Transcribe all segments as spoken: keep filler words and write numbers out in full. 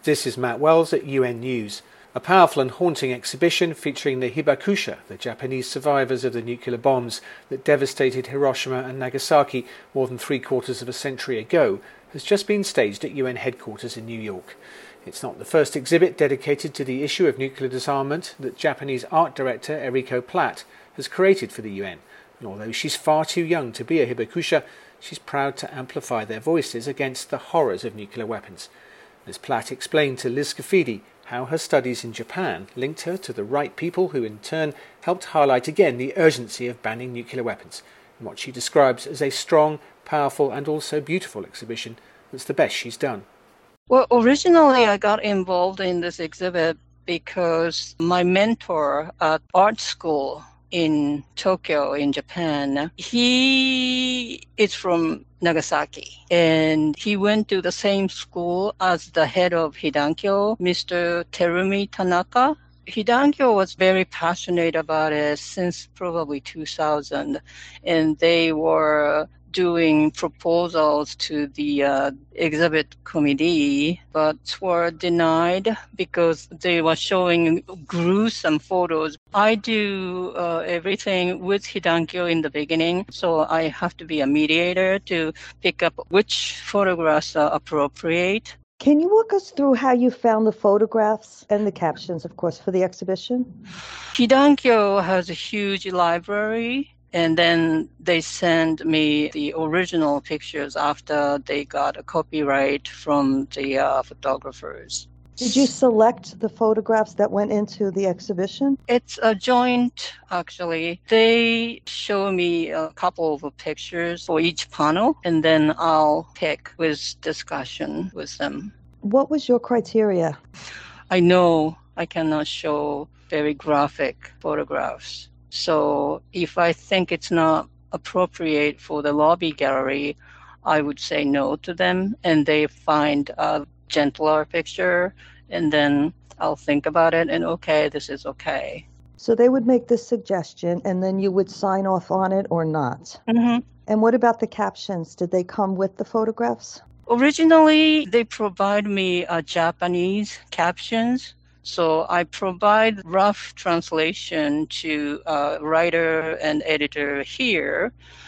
This is Matt Wells at U N News. A powerful and haunting exhibition featuring the Hibakusha, the Japanese survivors of the nuclear bombs that devastated Hiroshima and Nagasaki more than three quarters of a century ago, has just been staged at U N headquarters in New York. It's not the first exhibit dedicated to the issue of nuclear disarmament that Japanese art director Eriko Platt has created for the U N. And although she's far too young to be a Hibakusha, she's proud to amplify their voices against the horrors of nuclear weapons. Miz Platt explained to Liz Scafidi how her studies in Japan linked her to the right people who in turn helped highlight again the urgency of banning nuclear weapons, in what she describes as a strong, powerful and also beautiful exhibition that's the best she's done. Well, originally I got involved in this exhibit because my mentor at art school in Tokyo, in Japan, he is from Nagasaki, and he went to the same school as the head of Hidankyo, Mister Terumi Tanaka. Hidankyo was very passionate about it since probably two thousand, and they were doing proposals to the uh, exhibit committee, but were denied because they were showing gruesome photos. I do uh, everything with Hidankyo in the beginning, so I have to be a mediator to pick up which photographs are appropriate. Can you walk us through how you found the photographs and the captions, of course, for the exhibition? Hidankyo has a huge library, and then they send me the original pictures after they got a copyright from the uh, photographers. Did you select the photographs that went into the exhibition? It's a joint, actually. They show me a couple of pictures for each panel, and then I'll pick with discussion with them. What was your criteria? I know I cannot show very graphic photographs. So if I think it's not appropriate for the lobby gallery, I would say no to them, and they find a gentler picture, and then I'll think about it, and okay, this is okay. So they would make this suggestion, and then you would sign off on it or not? Mm-hmm. And what about the captions? Did they come with the photographs? Originally, they provide me uh, Japanese captions. So I provide rough translation to a writer and editor here,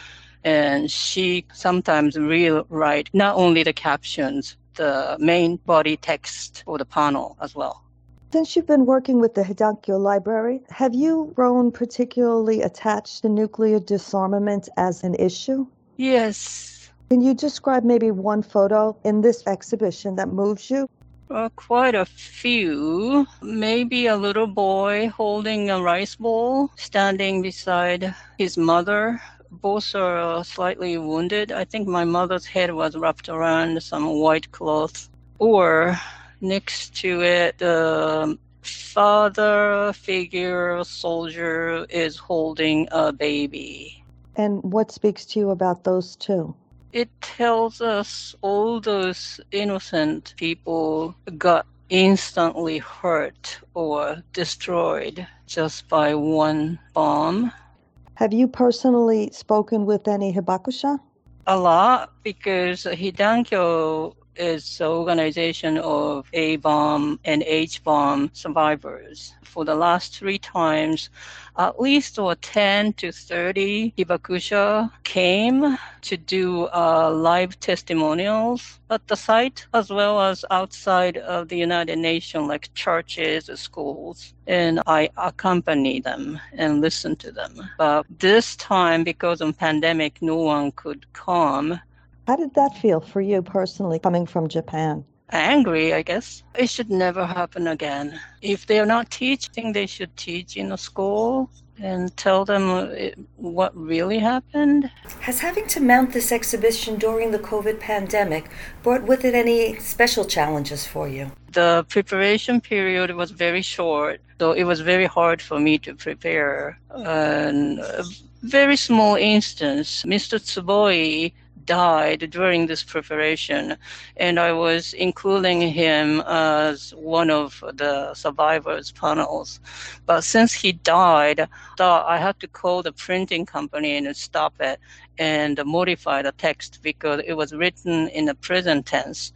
and she sometimes rewrite not only the captions, the main body text for the panel as well. Since you've been working with the Hidankyo Library, have you grown particularly attached to nuclear disarmament as an issue? Yes. Can you describe maybe one photo in this exhibition that moves you? Uh, quite a few. Maybe a little boy holding a rice bowl, standing beside his mother. Both are slightly wounded. I think my mother's head was wrapped around some white cloth. Or next to it, the father figure soldier is holding a baby. And what speaks to you about those two? It tells us all those innocent people got instantly hurt or destroyed just by one bomb. Have you personally spoken with any Hibakusha? A lot, because Hidankyo is an organization of A-bomb and H-bomb survivors. For the last three times, at least or ten to thirty Hibakusha came to do uh, live testimonials at the site, as well as outside of the United Nations, like churches or schools. And I accompany them and listen to them. But this time, because of pandemic, no one could come. How did that feel for you personally, coming from Japan? Angry, I guess. It should never happen again. If they're not teaching, they should teach in a school and tell them what really happened. Has having to mount this exhibition during the COVID pandemic brought with it any special challenges for you? The preparation period was very short, so it was very hard for me to prepare. And a very small instance, Mister Tsuboi died during this preparation, and I was including him as one of the survivors panels. But since he died, I had to call the printing company and stop it and modify the text because it was written in the present tense.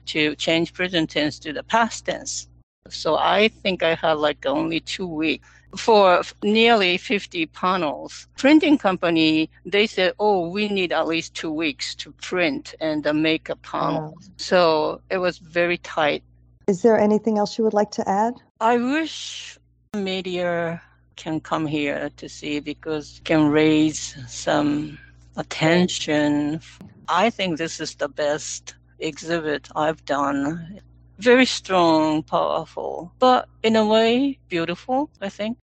to change present tense to the past tense. So I think I had like only two weeks. For nearly fifty panels, printing company, they said, oh, we need at least two weeks to print and uh, make a panel. Wow. So it was very tight. Is there anything else you would like to add? I wish media can come here to see, because it can raise some attention. I think this is the best exhibit I've done. Very strong, powerful, but in a way, beautiful, I think.